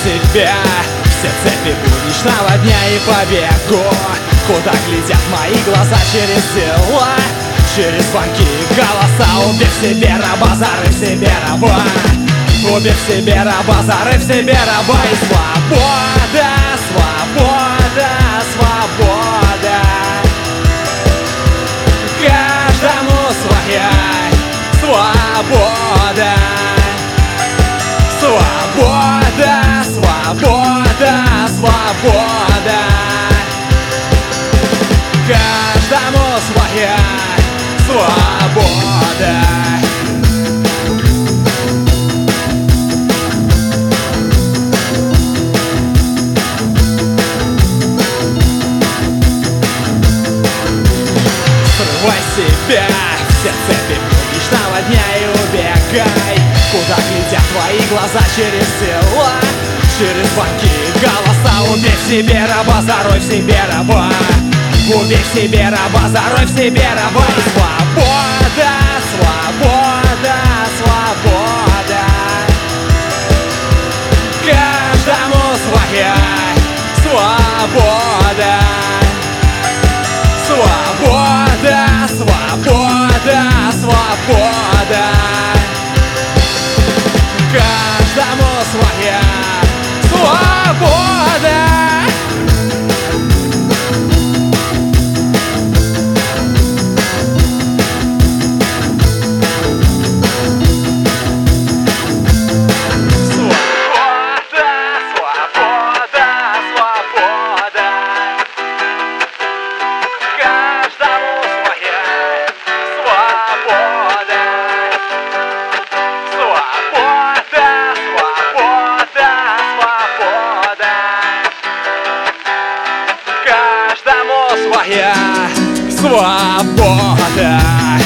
себя все цепи будничного дня и побегу. Куда глядят мои глаза через дела, через звонки и голоса. Убей в себе раба, зарыв в себе раба. Убей в себе раба, зарыв в себе раба. И свобода, свобода, свобода. Каждому своя свобода. Свобода, свобода, свобода. Каждому своя свобода. Срывай себя все цепи будничного дня и убегай. Куда глядят твои глаза через дела, через звонки и голоса. Убей в себе раба, зарой в себе раба. Убей в себе раба, зарой в себе раба. И свобода, свобода, свобода. Каждому своя свобода. Свобода, свобода, свобода. Каждому своя свобода. Своя свобода.